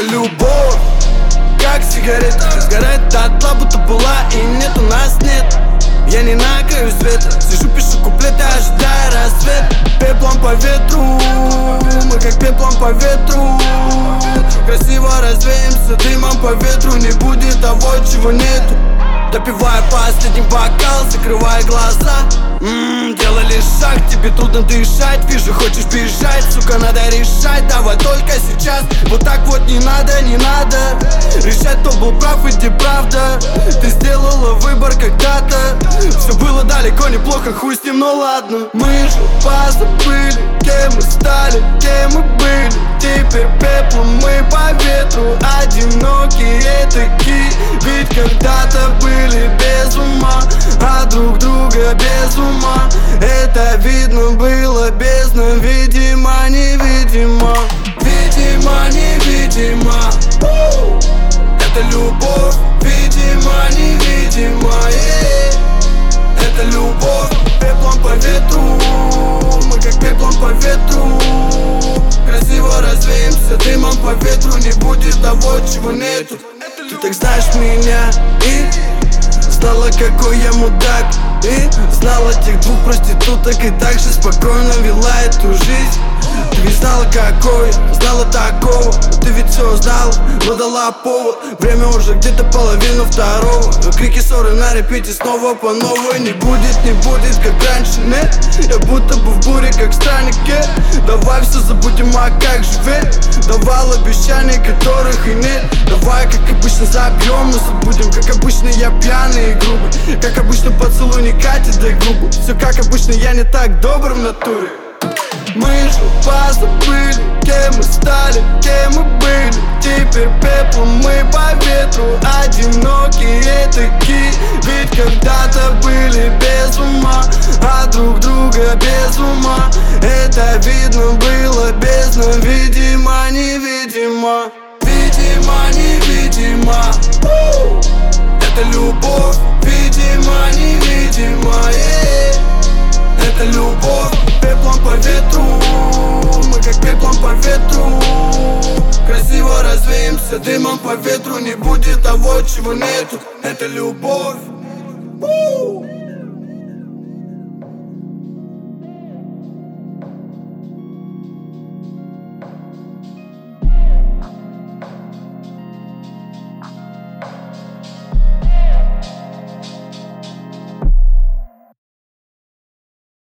Это любовь, как сигарета, сгорает дотла, будто была и нет, у нас нет. Я не на краю света, сижу, пишу куплеты, ожидая рассвет. Пеплом по ветру, мы как пеплом по ветру. Красиво развеемся дымом по ветру, не будет того, чего нету. Допивая последний бокал, закрывая глаза. Делали шаг, тебе трудно дышать. Вижу, хочешь бежать, сука, надо решать. Давай только сейчас, вот так вот не надо, не надо решать, кто был прав и где правда. Ты сделала выбор когда-то, все было далеко неплохо, хуй с ним, но ладно. Мы же позабыли, кем мы стали, кем мы были. Теперь пеплом мы по ветру, одинокие такие. Ведь когда-то были без ума, а друг друга без ума. Это видно было бездна, видимо, невидимо. Видимо, невидимо. Это любовь, видимо, невидимо. Это любовь, пеплом по ветру. Мы как пеплом по ветру. Красиво развеемся дымом по ветру. Не будет того, чего нету. Ты так знаешь меня и знала, какой я мудак. И знала тех двух проституток и так же спокойно вела эту жизнь. Ты ведь знала, какой, знала такого. Ты ведь все знала, но дала повод. Время уже где-то половина второго. Крики, ссоры на репите снова по новой. Не будет, как раньше, нет. Я будто бы в буре, как в страннике. Давай все забудем, а как же ведь давал обещания, которых и нет. Давай, как обычно, забьем и забудем. Как обычно, я пьяный и грубый. Как обычно, поцелуй не катит, дай губы. Все как обычно, я не так добр в натуре. Мы же позабыли, кем мы стали, кем мы были. Теперь пеплом мы по ветру, одинокие такие. Ведь когда-то были без ума, а друг друга без ума. Это видно было бездна, видимо, невидимо. Видимо, невидимо. Это любовь, видимо, невидимо. Это любовь, пеплом по ветру. Мы как пеплом по ветру. Красиво развеемся дымом по ветру. Не будет того, чего нету. Это любовь.